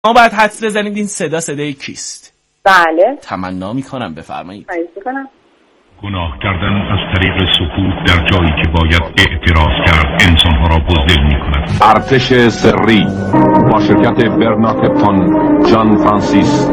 ما باید حدس بزنید این صدا صدای کیست. بله. تمنا میکنم بفرمایید. خواهش میکنم. گناه کردن از طریق سکوت در جایی که باید اعتراض کرد انسانها را بزدل میکند. ارتش سری با شرکت برنارد فون جان فرانسیس،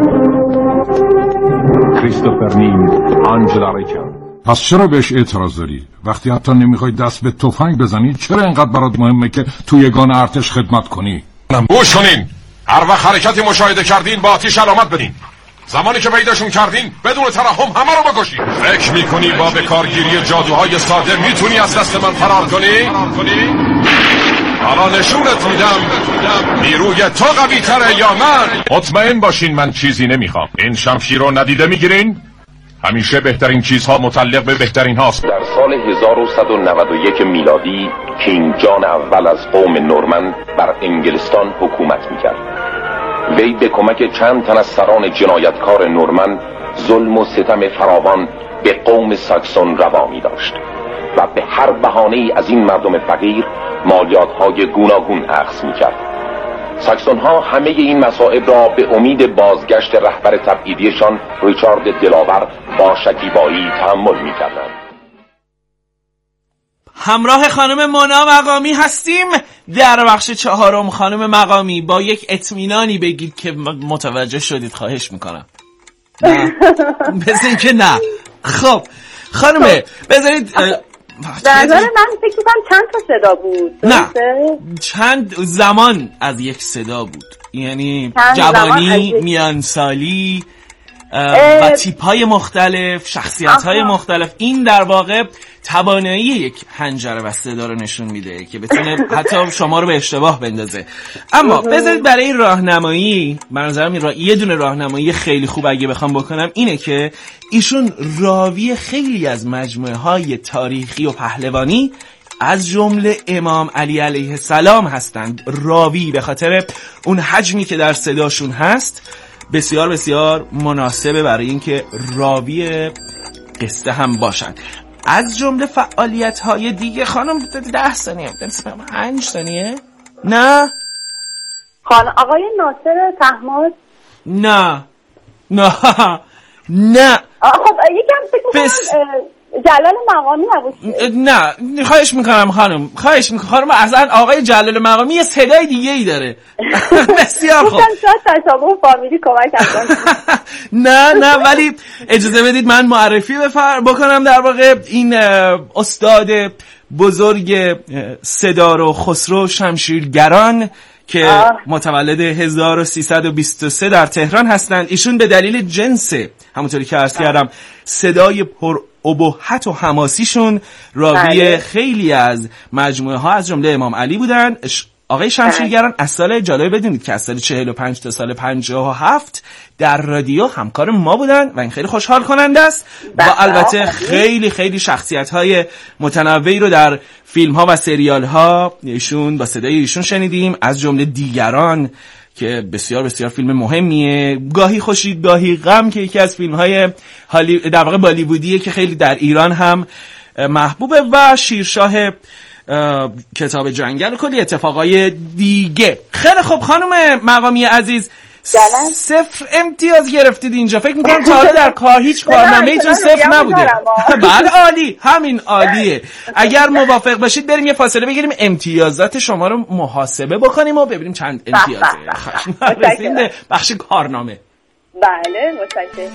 کریستوفر نیم، آنجلا ریچارد. پس چرا بهش اعتراض داری؟ وقتی حتی نمیخوای دست به تفنگ بزنی چرا اینقدر برات مهمه که تو یگان ارتش خدمت کنی؟ گوش کنین، هر وقت حرکتی مشاهده کردین با آتش علامت بدین. زمانی که پیداشون کردین بدون ترحم همه رو بکشین. فکر میکنی با به کارگیری جادوهای ساده میتونی از دست من فرار کنی؟ حالا نشونت میدم نیروی تو قوی تره یا من. مطمئن باشین من چیزی نمیخوام. این شمشیر رو ندیده میگیرین؟ همیشه بهترین چیزها متعلق به بهترین هاست. در سال 1191 میلادی کینگ جان اول از قوم نورمن بر انگلستان حکومت میکرد. وی به کمک چند تن از سران جنایتکار نورمن ظلم و ستم فراوان به قوم ساکسون روا می داشت و به هر بهانه‌ای از این مردم فقیر مالیات‌های گوناگون اخذ می‌کرد. ساکسون‌ها همه این مصائب را به امید بازگشت رهبر تبعیدیشان ریچارد دلاور با شکیبایی تحمل می‌کردند. همراه خانم مونا مقامی هستیم در بخش 4. خانم مقامی با یک اطمینانی بگید که متوجه شدید، خواهش میکنم. نه بزنید که نه. خب خانم بذارید در نظر من فکر میکنم چند تا صدا بود. نه چند زمان از یک صدا بود، یعنی جوانی، میانسالی و تیپ‌های مختلف، شخصیت‌های مختلف. این در واقع توانایی یک حنجره و صدا رو نشون میده که بتونه حتی شما رو به اشتباه بندازه. اما بذارید برای راهنمایی، به نظرم یه دونه راهنمایی خیلی خوب اگه بخوام بکنم اینه که ایشون راوی خیلی از مجموعه‌های تاریخی و پهلوانی از جمله امام علی علیه السلام هستند. راوی به خاطر اون حجمی که در صداشون هست بسیار بسیار مناسبه برای اینکه راوی قصه هم باشن. از جمله فعالیت‌های دیگه خانم 10 ثانیه 5 ثانیه. نه خانم آقای ناصر طهماسب. نه خب یکم فکر می‌کنم جلال مقامی نبود. نه خواهش میکنم خانم، خانم اصلا آقای جلال مقامی یه صدای دیگه ای داره. بسیار خوب. شاید تشابه فامیلی کمک کنه. نه ولی اجازه بدید من معرفی بکنم در واقع این استاد بزرگ صدا رو خسرو شمشیرگران که متولد 1323 در تهران هستند. ایشون به دلیل جنس همونطوری که عرض کردم صدای پر ابهت و حماسیشون راوی خیلی از مجموعه ها از جمله امام علی بودن. آقای شمشیرگران از سال جالب بدونید که از سال 45 تا سال 57 در رادیو همکار ما بودن و این خیلی خوشحال کننده است. و البته خیلی خیلی شخصیت های متنوعی رو در فیلم ها و سریال ها ایشون با صدای ایشون شنیدیم، از جمله دیگران که بسیار بسیار فیلم مهمیه، گاهی خوشی گاهی غم که یکی از فیلم های در واقع بالیوودیه که خیلی در ایران هم محبوبه، و شیرشاه کتاب جنگل و کلی اتفاقای دیگه. خیلی خب خانم مقامی عزیز 0 امتیاز گرفتید اینجا. فکر میکنم تا حالا در کار هیچ کارنامه‌ایتون 0 نبوده. بله عالی، همین عالیه. اگر موافق باشید بریم یه فاصله بگیریم امتیازات شما رو محاسبه بکنیم و ببینیم چند امتیازه. رسیدیم به بخش کارنامه. بله متشکرم.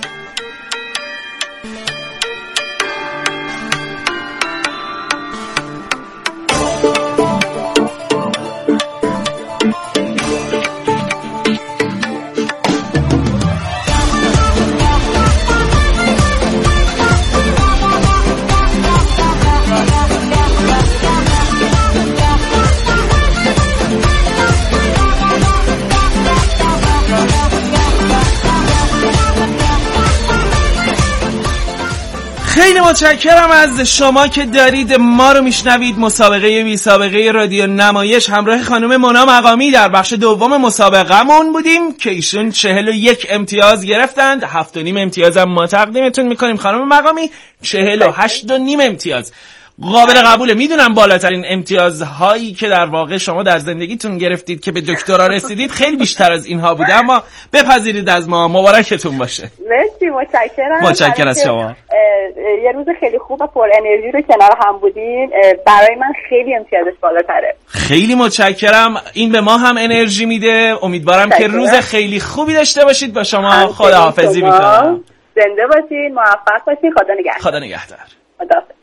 خیلی متشکرم از شما که دارید ما رو میشنوید. مسابقه بی سابقه رادیو نمایش همراه خانم مونا مقامی در بخش دوم مسابقه‌مون بودیم که ایشون 41 امتیاز گرفتند. 7.5 امتیاز هم ما تقدیمتون میکنیم خانم مقامی. 48.5 امتیاز. قابل قبوله. میدونم بالاترین امتیازهایی که در واقع شما در زندگیتون گرفتید که به دکترا رسیدید خیلی بیشتر از اینها بوده، اما بپذیرید از ما، مبارکتون باشه. مرسی، متشکرم از شما. یه روز خیلی خوب و پر انرژی رو کنار هم بودین، برای من خیلی امتیازش بالاتره. خیلی متشکرم، این به ما هم انرژی میده. امیدوارم که روز خیلی خوبی داشته باشید. با شما خداحافظی میکنم. زنده باشین، موفق باشین، خدا نگهدار. خدا نگهدار. خداحافظ.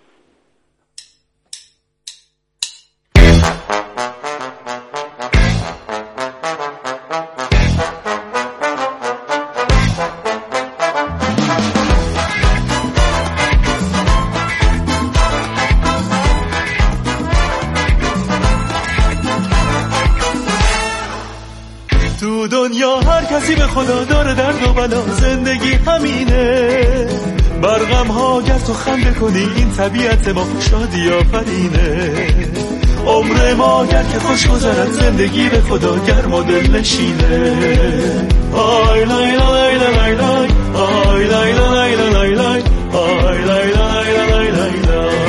تو دنیا هر کسی به خدا داره درد و بلا، زندگی همینه. بر غم ها گر تو خنده کنی، این طبیعت ما شادی آفرینه. عمر ما گر که خوش گذرد، زندگی به خدا گرم و دل نشینه. آی لای لای لای لای، آی لای لای لای لای، آی لای لای لای لای،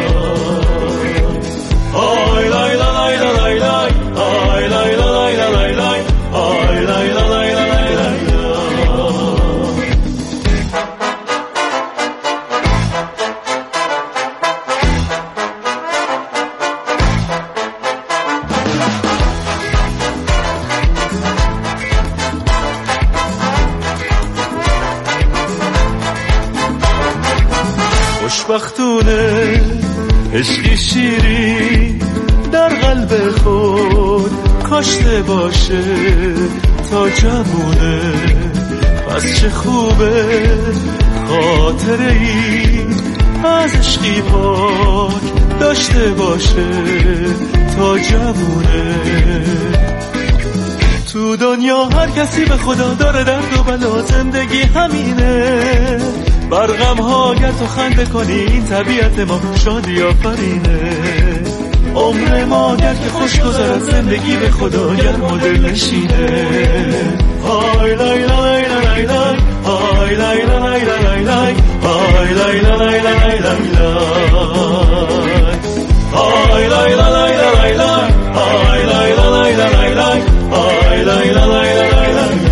آی لای لای لای لای، آی لای لای لای لای، آی لای لای لای لای. خوشبختونه عشقی شیری در قلب خود کاشته باشه تا جمونه. پس چه خوبه خاطره ای از عشقی پاک داشته باشه تا جمونه. تو دنیا هر کسی به خدا داره درد و بلا، زندگی همینه. بر غم ها گر تو خنده کنی، این طبیعت ما شادی آفرینه. عمر ما گر که خوش گذرد، زندگی به خدا گرم و دل نشینه. آی لای لای لای لای، آی لای لای لای لای، آی لای لای لای لای، آی لای لای لای لای، آی لای لای لای لای، آی لای لای لای لای.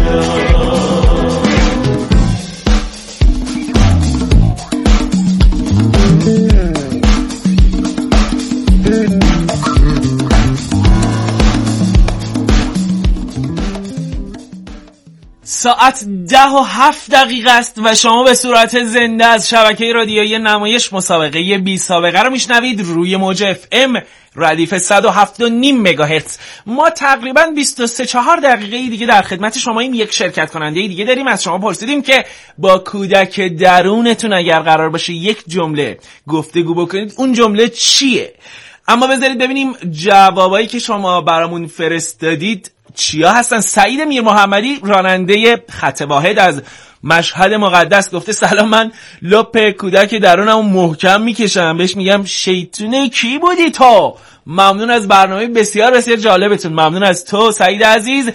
ساعت 10:07 است و شما به صورت زنده از شبکه رادیویی نمایش مسابقه بی سابقه رو میشنوید روی موج FM ردیف 107.5 مگاهرتز. ما تقریبا 23-4 دقیقه دیگه در خدمت شماییم. یک شرکت کننده دیگه داریم. از شما پرسیدیم که با کودک درونتون اگر قرار باشه یک جمله گفتگو بکنید، اون جمله چیه؟ اما بذارید ببینیم جوابایی که شما برامون فرستادید چیا هستن. سعید میر محمدی راننده خط واحد از مشهد مقدس گفته سلام، من لپ کودک درونمو محکم میکشم، بهش میگم شیطونه کی بودی تو. ممنون از برنامه بسیار بسیار جالبتون. ممنون از تو سعید عزیز.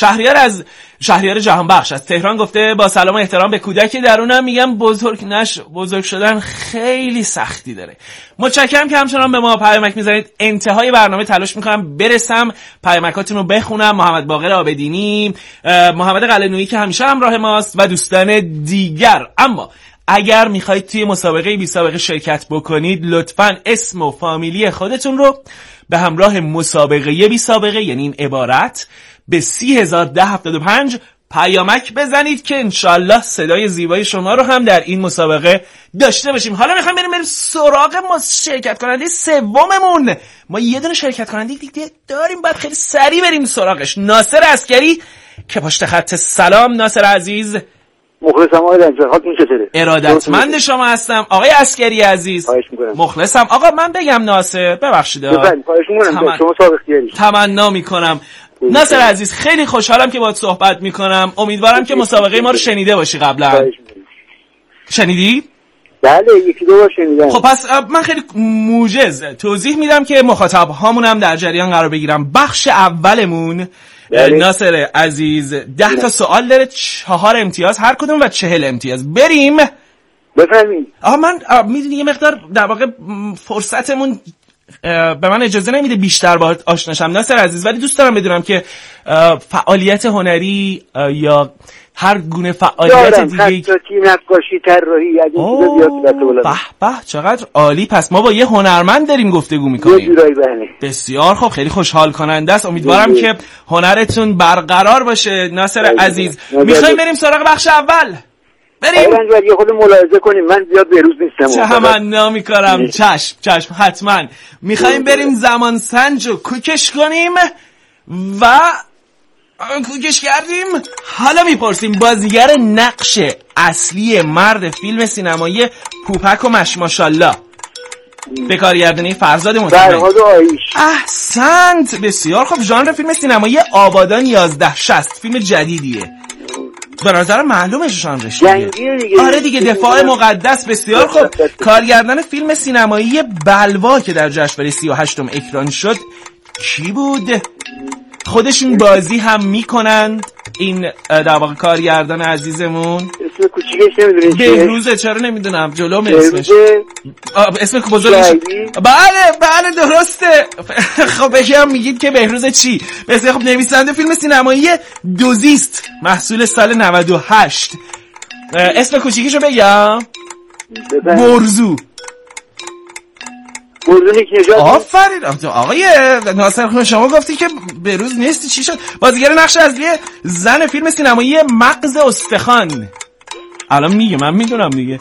شهریار جهانبخش از تهران گفته با سلام و احترام به کودک درونم میگم بزرگ شدن خیلی سختی داره. متشکرم که همچنان به ما پیامک میزنید. انتهای برنامه تلاش میکنم برسم پیامکاتون رو بخونم. محمد باقر آبدینی، محمد قلعه‌نویی که همیشه همراه ماست و دوستان دیگر. اما اگر میخواید توی مسابقه بی سابقه شرکت بکنید، لطفاً اسم و فامیلی خودتون رو به همراه مسابقه بی سابقه، یعنی این عبارت، به 30,075 پیامک بزنید که انشالله صدای زیبای شما رو هم در این مسابقه داشته باشیم. حالا میخوایم بریم سراغ ما شرکت کننده سوممون. ما یه دونه شرکت کننده دیگه داریم، باید خیلی سریع بریم سراغش. ناصر عسکری که پشت خط. سلام ناصر عزیز. مخلصم آقای رنجبر، حالتون چطوره؟ ارادتمند شما هستم آقای عسکری عزیز. مخلصم. آقا من بگم ناصر، ببخشید شما صاحب اختیاری. تمنا میکنم. ناصر عزیز خیلی خوشحالم که باهات صحبت میکنم. امیدوارم که مسابقه ما رو شنیده باشی قبلا. شنیدی؟ بله، یکی دو بار شنیدم. خب پس من خیلی موجز توضیح میدم که مخاطب هامون هم در جریان قرار بگیرم. بخش اولمون ناصر عزیز 10 تا سوال داره، 4 امتیاز هر کدوم و 40 امتیاز. بریم. بفهمید. من میدونی یه مقدار در واقع فرصتمون به من اجازه نمیده بیشتر باهات آشنا شم ناصر عزیز، ولی دوست دارم بدونم که فعالیت هنری یا هر گونه فعالیت دیگه، خطاطی، نقاشی، طراحی، از این چیزا زیاد بلدم. به چقدر عالی. پس ما با یه هنرمند داریم گفتگو میکنیم. یه جورایی بله. بسیار خوب، خیلی خوشحال کننده است. امیدوارم که هنرتون برقرار باشه ناصر عزیز. میخوایم بریم سراغ بخش اول. بریم. آقا یه خود ملاحظه کنیم، من زیاد بهروز نیستم. تمنا میکنم. چشم حتما. میخوایم بریم زمان سنج رو کوکش کنیم و کوکش کردیم. حالا میپرسیم بازیگر نقش اصلی مرد فیلم سینمایی پوپک و ماشاءالله به کارگردانی فرزاد مطمئن. احسنت، بسیار خوب. ژانر فیلم سینمایی آبادان 1160 فیلم جدیدیه. به نظر معلومه ژانرش دیگه. آره دیگه، دفاع مقدس. بسیار خوب. کارگردان فیلم سینمایی بلوا که در جشنواره 38 اکران شد کی بود؟ خودشون بازی هم میکنند این در واقع کارگردان عزیزمون. اسم کوچیکش نمیدونی چیه؟ بهروزه. چرا نمیدونم، جلوم اسمش. اسم بزرگش. بله درسته. خب بگم میگید که بهروز چی؟ بسیار خب. نویسنده فیلم سینمایی دوزیست محصول سال 98. اسم کوچیکشو بگم. برزو. آفرین آقای ناصر، شما گفتی که بروز نیستی، چی شد؟ بازیگر نقش اصلی زن فیلم سینمایی مغز استخوان. الان من میدونم دیگه.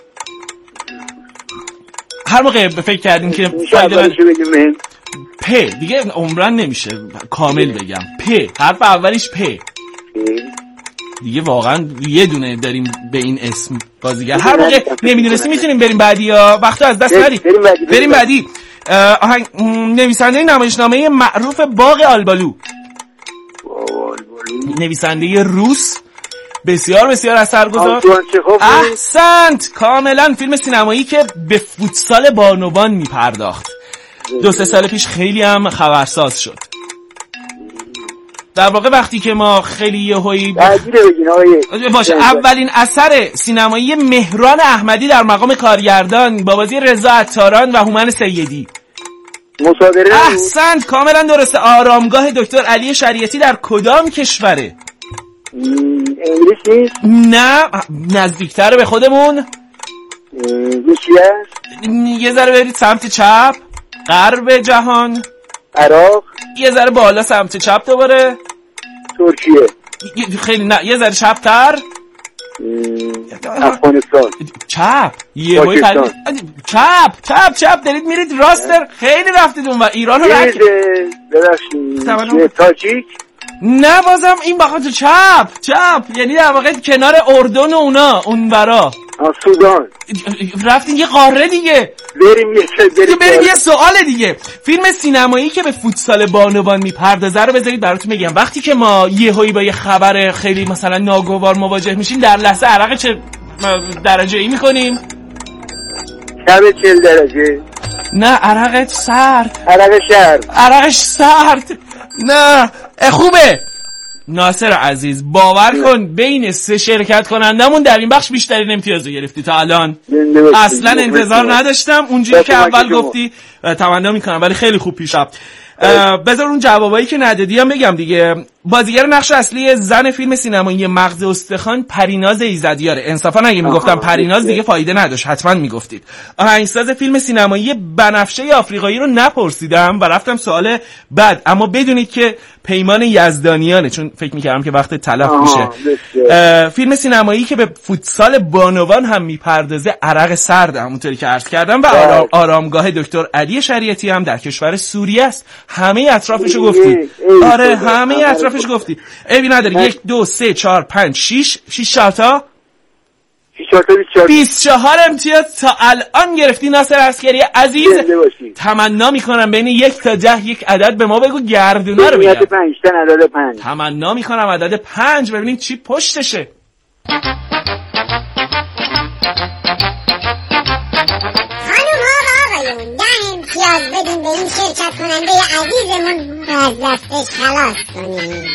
هر موقع فکر کردین که فایده پ دیگه عمرن نمیشه کامل بگم. پ حرف اولیش پ دیگه. واقعا یه دونه داریم به این اسم بازیگر. هر موقع نمیدونستی میتونیم بریم بعدی یا وقتو از دست ندیم. بریم بعدی. نویسنده نمایشنامه معروف باغ آلبالو. نویسنده روس، بسیار اثرگذار. احسنت، کاملا. فیلم سینمایی که به فوتسال بانوان میپرداخت. 2-3 سال پیش خیلی هم خبرساز شد. در واقع وقتی که ما خیلی یهویی باشه، اولین اثر سینمایی مهران احمدی در مقام کارگردان با بازی رضا عطاران و هومن سیدی. مصادره. احسنت، کاملا درسته. آرامگاه دکتر علی شریعتی در کدام کشوره؟ انگلیس نیست؟ نه، نزدیکتر به خودمون. روسیه. یه ذره برید سمت چپ، غرب جهان. عراق. یه ذره بالا سمت چپ دوباره. ترکیه. خیلی نه، یه ذره چپ تر. افغانستان. چپ. چپ دارید میرید راست. خیلی رفتید اون و ایران رو رد. تاجیک. نه بازم این بخاطر چپ یعنی در واقع کنار اردن و اونا اون برا. سودان. رفتین یه قاره دیگه. بریم یه سوال دیگه. فیلم سینمایی که به فوتسال بانوان میپردازه رو بذارید براتون بگم. وقتی که ما یهویی با یه خبر خیلی مثلا ناگوار مواجه میشیم، در لحظه عرق چه درجه ای میکنیم؟ 40 درجه. نه، عرقت سرد. عرقش سرد. نه خوبه. ناصر عزیز باور کن بین 3 شرکت کنندمون در این بخش بیشترین امتیاز رو گرفتی تا الان. اصلا انتظار نداشتم اونجوری که اول گفتی. تمنا میکنم ولی خیلی خوب پیش رفت. بذار اون جوابایی که ندادی هم بگم دیگه. بازیگر نقش اصلی زن فیلم سینمایی مغز استخوان پریناز ایزدیاره. انصافا اگه میگفتم پریناز دیگه فایده نداشت، حتما میگفتید. آهنگساز فیلم سینمایی بنفشه آفریقایی رو نپرسیدم و رفتم سوال بعد، اما بدونید که پیمان یزدانیانه، چون فکر میکردم که وقت تلف میشه. فیلم سینمایی که به فوتسال بانوان هم میپردازه عرق سرد، همونطوری که عرض کردم، و آرامگاه دکتر علی شریعتی هم در کشور سوریه است. همه اطرافشو گفتی. آره همه اطرافش گفتی. عیبی نداره. 1 2 3 4 5 6 تا 24 امتیاز تا الان گرفتی ناصر عسکری عزیز. تمنا میکنم بین 1 تا 10 یک عدد به ما بگو، گردونه رو بگم. عدد 5. تمنا میکنم عدد 5 ببینیم چی پشتشه. امتیاز بدیم به این شرکت کننده عزیزمون و از دستش خلاص کنیم.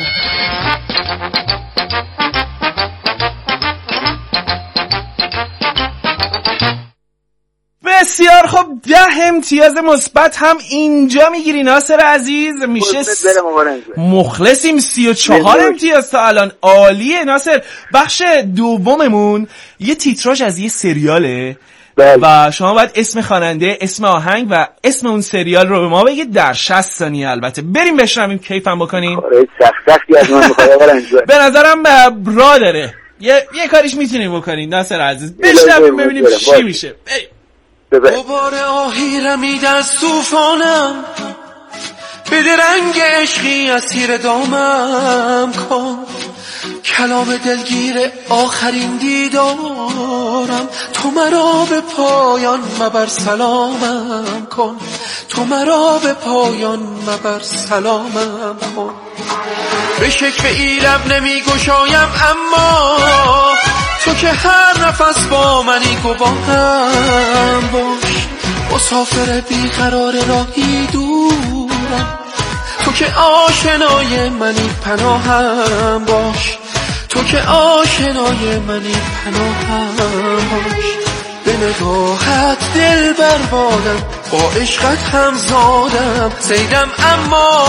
بسیار خب 10 امتیاز مثبت هم اینجا میگیری ناصر عزیز. میشه مخلصیم 34 امتیاز تا الان. عالیه ناصر. بخش دوممون یه تیتراژ از یه سریاله و شما باید اسم خواننده، اسم آهنگ و اسم اون سریال رو به ما بگید در 60 ثانیه. البته بریم بشنویم، کیفم بکنیم. سختی از من میخواد. به نظرم راه داره، یه کاریش میتونیم بکنیم ناصر عزیز. بشنویم ببینیم چی میشه. دوباره آهی رمید از طوفانم، بده رنگ عشقی اسیر دامم کن، کلام دلگیر آخرین دیدارم، تو مرا به پایان مبر سلامم کن، تو مرا به پایان مبر سلامم کن. به شکل ای لب نمی گشایم اما تو که هر نفس با منی گواهم باش، مسافر بیقرار راهی دورم، تو که آشنای منی پناهم باش، تو که آشنای منی پناهم باش. به نگاهت دل بربادم، با عشقت هم زادم، سیدم اما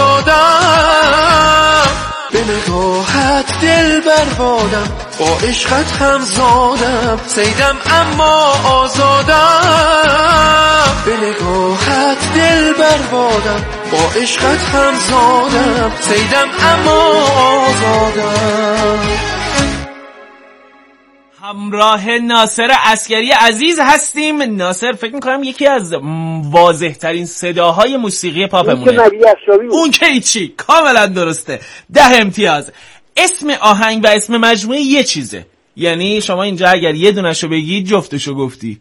آزادم. به نگاهت دل بربادم، با عشقت هم زادم، سیدم اما آزادم. به نگاهت دل بربادم، با عشقت هم زادم، سیدم اما آزادم. همراه ناصر عسگری عزیز هستیم. ناصر فکر میکنم یکی از واضح ترین صداهای موسیقی پاپمونه. اون که هیچی، کاملا درسته. 10 امتیاز. اسم آهنگ و اسم مجموعه یه چیزه، یعنی شما اینجا اگر یه دونشو بگی جفتشو گفتی.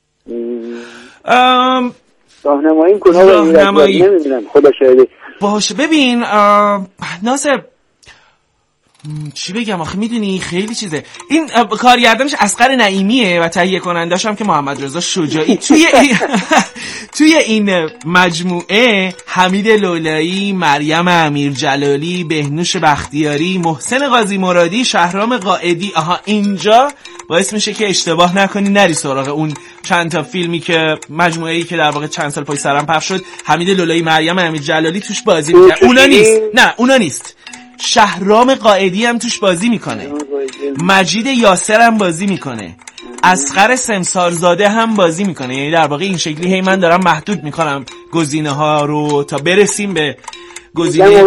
راهنمایی کنه نمیدونم، خدا شاهده. باشه ببین ناصر چی بگم آخه میدونی خیلی چیزه. این کارگردانش اصغر نعیمیه و تهیه کنندش هم که محمد رضا شجاعی. توی این مجموعه حمید لولایی، مریم امیرجلالی، بهنوش بختیاری، محسن قاضی مرادی، شهرام قائدی. اینجا باعث میشه که اشتباه نکنی نری سراغ اون چند تا فیلمی که مجموعه‌ای که در واقع چند سال پشت سرم پخش شد. حمید لولایی، مریم امیرجلالی توش بازی می‌کنه. اونا نیست. شهرام قائدی هم توش بازی میکنه، مجید یاسر هم بازی میکنه، اصغر سمسارزاده هم بازی میکنه. یعنی در واقع این شکلی هی من دارم محدود میکنم گزینه ها رو تا برسیم به گزینه.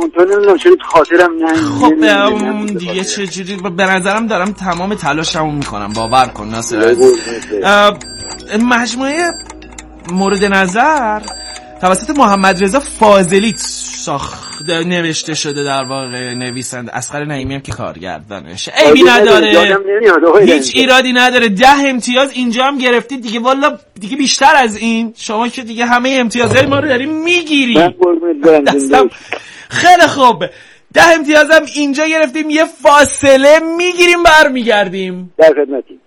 خب دیگه چجوری به نظرم دارم تمام تلاشمو میکنم، باور کن ناصر. مجموعه مورد نظر توسط محمد رضا فاضلی نوشته شده، در واقع نویسنده اصغر نعیمی هم که کارگردانشه. عیبی نداره، هیچ ایرادی نداره. 10 امتیاز اینجا هم گرفتید دیگه. والا دیگه بیشتر از این شما که دیگه همه امتیازهای ما رو داریم میگیری. خیلی خوب، 10 امتیاز هم اینجا گرفتیم. یه فاصله میگیریم، برمیگردیم در خدمتی.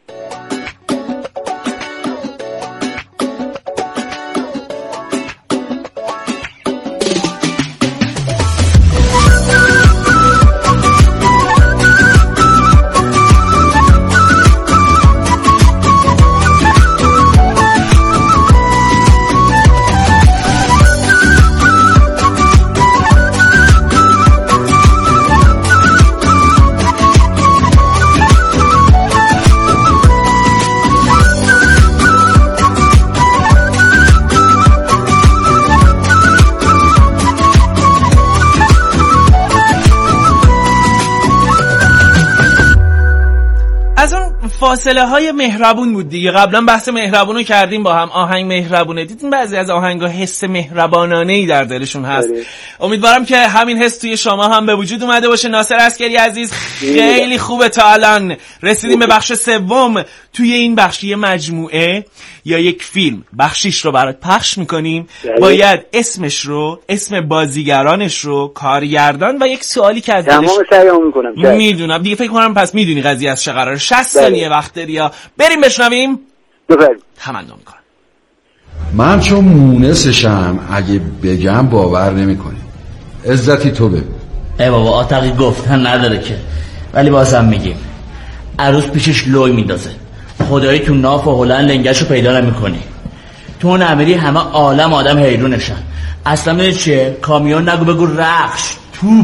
فاصله های مهربون بود دیگه. قبلا بحث مهربون رو کردیم با هم. آهنگ مهربونه. دیدین بعضی از آهنگا حس مهربانانه‌ای در دلشون هست. امیدوارم که همین حس توی شما هم به وجود اومده باشه. ناصر عسگری عزیز خیلی خوبه. تا الان رسیدیم به بخش سوم. توی این بخش یه مجموعه یا یک فیلم بخشیش رو برات پخش میکنیم. باید اسمش رو، اسم بازیگرانش رو، کارگردان و یک سوالی که از دلش میدونم دیگه. فکر کنم پس میدونی قضیه از چه قراره. 60 ثانیه وقت داری. بریم بشنویم. تمنا میکنم. من چون مونسشم اگه بگم باور نمیکنی. عزتی تو بگو. ای بابا آتقی گفتن نداره که، ولی بازم میگیم. عروس پیشش لوی میندازه، خدایی تو ناف و هلند لنگشو پیدا نمی‌کنی. تو اون امیری همه عالم آدم حیرونشن. اصلا میدونی چیه؟ کامیون نگو بگو رخش، توپ.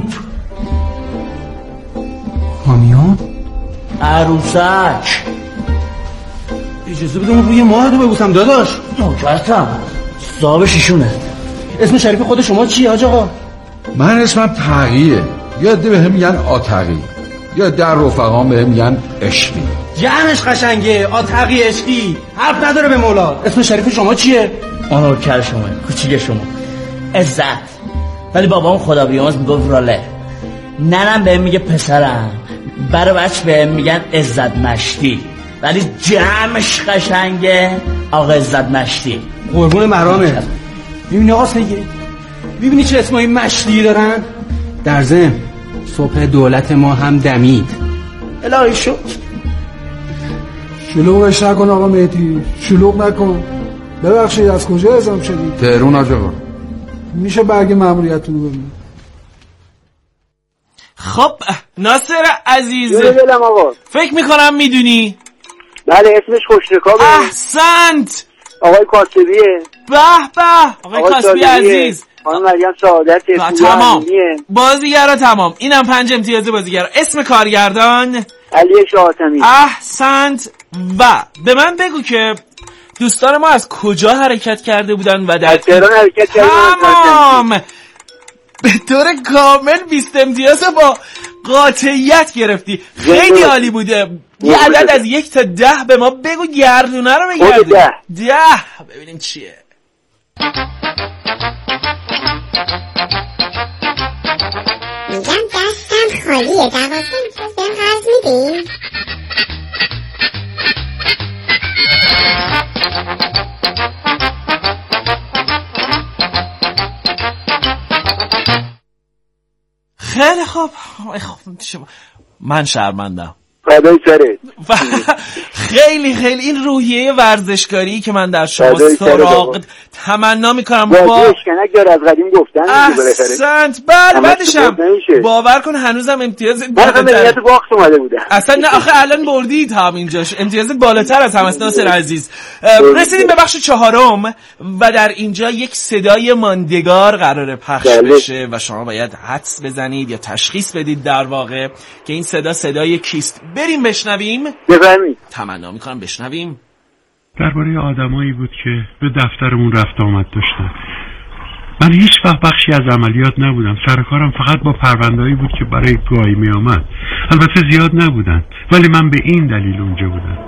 کامیون؟ عروسک. اجازه بده اون روی ماهتو ببوسم داداش. نوکرتم. صاحبش ایشونه. اسم شریف خود شما چیه حاج آقا؟ من اسمم تقیه. یه عده بهم میگن آتقی، یا در رفقام بهم میگن عشقی. جمعش قشنگه. آتقی عشقی حرف نداره به مولا. اسم شریف شما چیه؟ نوکر شما، کوچیک شما. عزت. ولی بابام خدا بیامرز میگفت راله. ننم بهم میگه پسرم. برای بچه بهم میگن عزت مشتی. ولی جمعش قشنگه آقا عزت مشتی. قربون مرامه. میبینی آقا سیگه؟ میبینی چه اسمایی مشتی دارن؟ در ضمن صبح دولت ما هم دمید. الهی شکر. شلوغش نکن آقا مهدی، شلوغ نکن. ببخشید از کجا اعزام شدید؟ تهران آقا. میشه برگ ماموریتتون رو ببینید؟ خب ناصر عزیز، دلم آقا. فکر میکنم میدونی. بله اسمش خوشرکابه. احسنت. آقای کاسبیه. به به آقای کاسبی عزیز. خانم مریم سعادت. تمام بازیگرا تمام. اینم 5 امتیاز بازیگرا. اسم کارگردان علی شاطمی. احسنت. و به من بگو که دوستان ما از کجا حرکت کرده بودن و در تهران حرکت کردن. تمام به طور کامل 20 امتیاز با قاطعیت گرفتی. خیلی عالی بوده. یه عدد از 1 تا 10 به ما بگو، گردونه رو بگردون. 10 ببینیم چیه. میگم دستم خالیه. 12 امتیاز بهم قرض میدی؟ خیلی خوب. من شرمندم. فدای سرت. خیلی این روحیه ورزشکاری که من در شما سراغ تمنا میکنم. با اشکنک داره از قدیم گفتن. احسنت. بعدشم باور کن هنوزم امتیاز بالاتر باخت اومده بودم. اصلا نه آخه الان بردید هم اینجاش. امتیاز بالاتر از هم است ناصر عزیز. رسیدیم به بخش 4 و در اینجا یک صدای ماندگار قراره پخش بشه و شما باید حدس بزنید یا تشخیص بدید در واقع که این صدای کیست. بریم بشنویم. بفرمایید. تمنا میکنم بشنویم. درباره آدمایی بود که به دفترمون رفت آمد داشتن. من هیچ وقت بخشی از عملیات نبودم. سر کارم فقط با پرونده‌ای بود که برای گاهی می آمد. البته زیاد نبودن، ولی من به این دلیل اونجا بودم.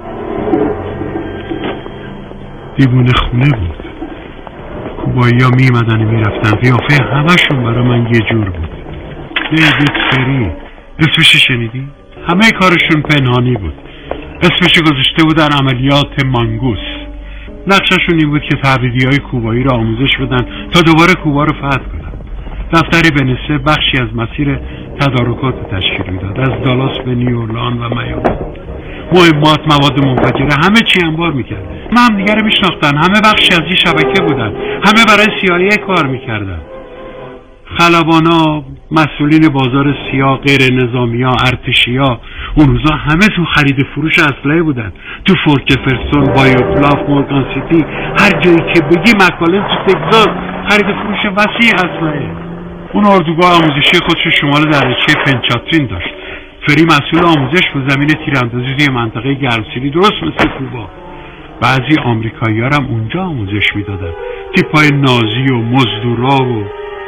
دیوونه خونه بود. کوبایی‌ها می اومدن و می رفتن. قیافه همشون برای من یه جور بود. دیوید فری، اسمش شنیدی؟ همه کارشون پنهانی بود. اسمش گذاشته بودن عملیات مانگوس. نقششون این بود که تبریدی‌های کوبایی رو آموزش بدن تا دوباره کوبا رو فتح کنن. دفتر ونسه بخشی از مسیر تدارکات تشکیل میداد، از دالاس به نیورلان و میامی. مهمات، مواد منفجره، همه چی انبار میکرد. هم دیگه رو میشناختن، همه بخشی از یه شبکه بودن، همه برای CIA کار میکردن. خلبانا، مسئولین بازار سیاه، غیر نظامیا، ارتشیا، اون روزا همه تو خرید فروش اسلحه بودن. تو فورت جفرسون، بایوپلاف، مورگان سیتی، هر جایی که بگی مکالن تو تگزاس خرید فروش وسیع اسلحه. اون اردوگاه آموزشی خودش شمال دریاچه فنچاترین داشت. فری مسئول آموزش بود. زمین تیراندازی توی منطقه گرمسیری درست مثل کوبا. بعضی آمریکایی‌ها هم اونجا آموزش میدادن، تیپای نازی و مزدورا و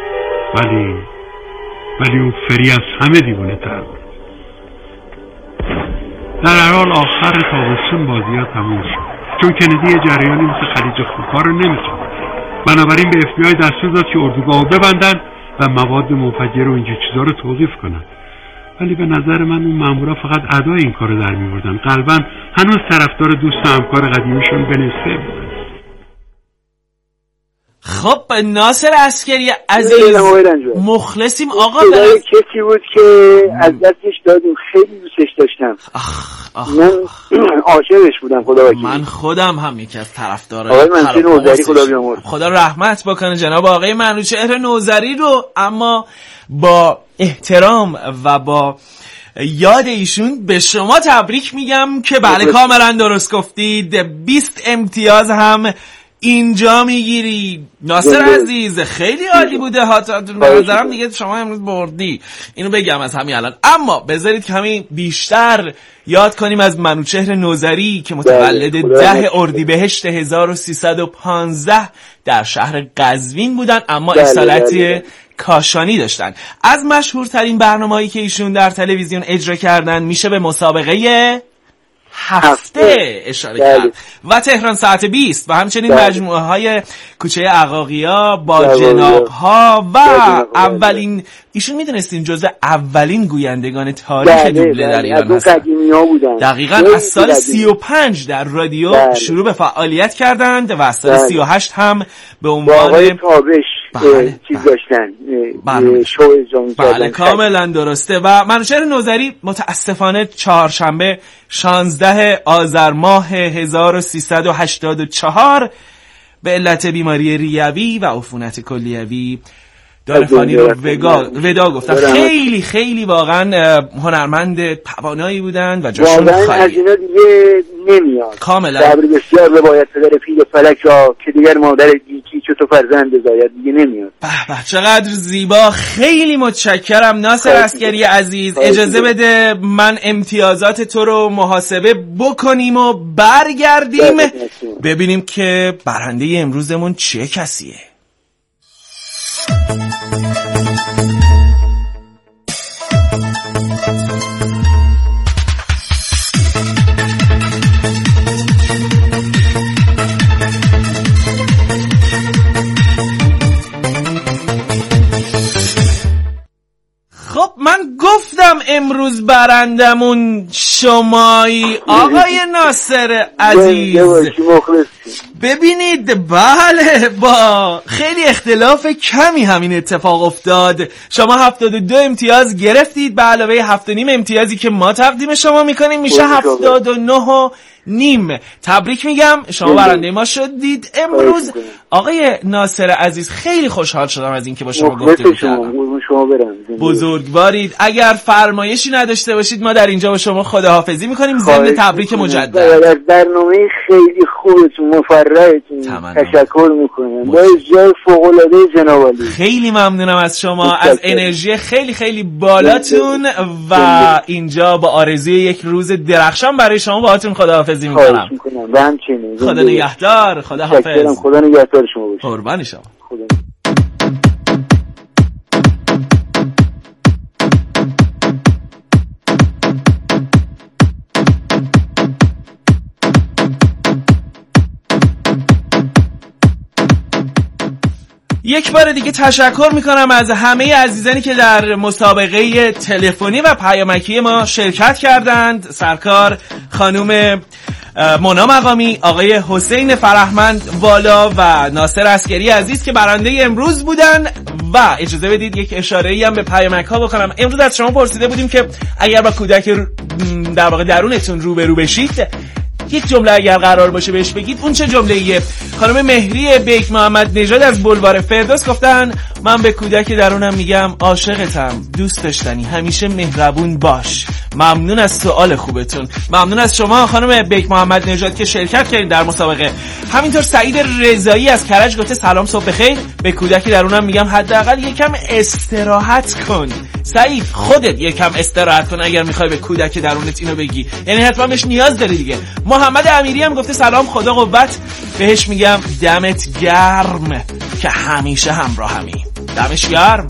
ولی اون فری از همه دیوانه تر بود. در هر حال آخر تابستون بازی‌ها تموم شد، چون کندی جریانی مثل خلیج خوکا رو نمی‌خواد. بنابراین به FBI دستور داد که اردوگاهو ببندن و مواد منفجر و اینجور چیزا رو توقیف کنن. ولی به نظر من اون مامورا فقط ادای این کارو در می‌آوردن. قلباً هنوز طرفدار دوست و همکار قدیمیشون بنسه بودن. خب ناصر عسکری عزیز، مخلصیم آقا. کسی بود که از دستش دادیم، خیلی دوستش داشتم. من عاشقش بودم. خدا وکیلی. من خودم هم یکی از طرفدارای آقای منوچهر نوذری، خدا بیامرز. خدا رحمت بکنه جناب آقای منوچهر نوذری رو، اما با احترام و با یاد ایشون به شما تبریک میگم که بله کاملا درست گفتید. 20 امتیاز هم اینجا میگیری ناصر عزیز. خیلی عالی بوده ها، به نظرم دیگه شما امروز بردی، اینو بگم از همین الان. اما بذارید کمی بیشتر یاد کنیم از منوچهر نوذری که متولد 10 اردیبهشت 1315 در شهر قزوین بودن، اما اصالت کاشانی داشتن. از مشهورترین برنامه‌ای که ایشون در تلویزیون اجرا کردن میشه به مسابقه هفته اشاره کرد و تهران ساعت 20 و همچنین مجموعه های کوچه عقاقیا با جناب ها و اولین، ایشون میدونستیم جزو اولین گویندگان تاریخ دوبله در ایران هستن. دقیقاً از سال 35 در رادیو شروع به فعالیت کردند و از سال 38 هم به عنوان چیز داشتن شو اجرا بله کاملا درسته. و منوچهر نوذری متاسفانه چهارشنبه 16 آذر ماه 1384 به علت بیماری ریوی و عفونت کلیوی دارفانی رو ودا گفتن. خیلی خیلی واقعا هنرمند توانایی بودن و جاشون خالی. واقعا از اینا دیگه نمیاد. کاملا. صبر بسیار روایت پدر پیر فلک را که دیگر مادر گیتی چو تو فرزند زاید دیگه نمیاد. به چقدر زیبا. خیلی متشکرم ناصر عسگری عزیز. اجازه بده من امتیازات تو رو محاسبه بکنیم و برگردیم ببینیم که برنده امروزمون چه کسیه. خب من گفتم امروز برندمون شمایی آقای ناصر عزیز. ببینید بله با خیلی اختلاف کمی همین اتفاق افتاد. شما 72 امتیاز گرفتید به علاوه 7.5 امتیازی که ما تقدیم شما میکنیم میشه 79.5. تبریک میگم شما برنده ما شدید امروز. آقای ناصر عزیز خیلی خوشحال شدم از اینکه با شما گفتگو کردم. بزرگوارید. اگر فرمایشی نداشته باشید ما در اینجا با شما خداحافظی میکنیم. ضمن تبریک مجدد. از برنامه خیلی خوبتون مفرحتون تشکر میکنم. با اجرای فوق‌العاده جناب عالی. خیلی ممنونم از شما از انرژی خیلی خیلی بالاتون و اینجا با آرزوی یک روز درخشان برای شما باهاتون خداحافظی میکنم. خدا نگهدار. خدا حافظ. خدا نگهدار شما باشه. قربان شما. یک بار دیگه تشکر میکنم از همه عزیزانی که در مسابقه تلفنی و پیامکی ما شرکت کردند. سرکار خانوم مونا مقامی، آقای حسین فرهمند والا و ناصر عسگری عزیز که برنده امروز بودن. و اجازه بدید یک اشاره‌ای هم به پیامک ها بکنم. امروز از شما پرسیده بودیم که اگر با کودک در واقع درونتون روبرو بشید یک جمله اگر قرار باشه بهش بگید اون چه جمله‌ایه؟ خانم مهری بیک محمد نژاد از بلوار فردوس گفتن من به کودک درونم میگم عاشقتم، دوست داشتنی، همیشه مهربون باش. ممنون از سوال خوبتون. ممنون از شما خانم بیک محمد نژاد که شرکت کردین در مسابقه. همینطور سعید رضایی از کرج گفته سلام صبح بخیر، به کودک درونم میگم حداقل یکم استراحت کن. سعید خودت یکم استراحت کن اگر میخوای به کودک درونت اینو بگی، یعنی حتما بهش نیاز داری دیگه. محمد امیری هم گفته سلام خدا قوت، بهش میگم دمت گرم که همیشه همراهمی. دمش گرم.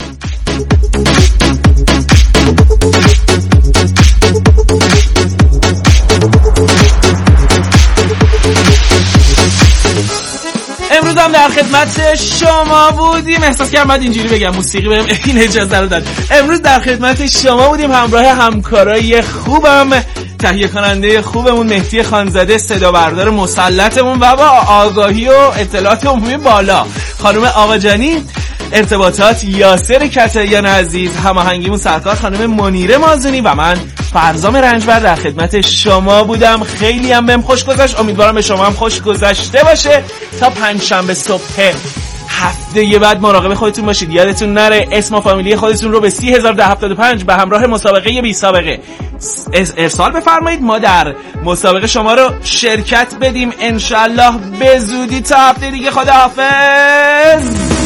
امروز هم در خدمت شما بودیم. احساس کردم بعد اینجوری بگم موسیقی بهم این اجازه رو داد. امروز در خدمت شما بودیم همراه همکارای خوبم، تهیه کننده خوبمون مهدی خانزاده، صدا بردار مسلطمون و با آگاهی و اطلاعات عمومی بالا خانم آقاجانی، ارتباطات یاسر کتایان عزیز، هماهنگیمون سرکار خانم منیره مازونی و من فرزام رنجبر در خدمت شما بودم. خیلی هم بهم خوش گذشت، امیدوارم به شما هم خوش گذشته باشه. تا پنجشنبه صبح هفته بعد مراقب خودتون باشید. یادتون نره اسم و فامیلی خودتون رو به 30,075 به همراه مسابقه بی سابقه ارسال بفرمایید. ما در مسابقه شما رو شرکت بدیم انشالله به زودی. تا هفته دیگه، خداحافظ.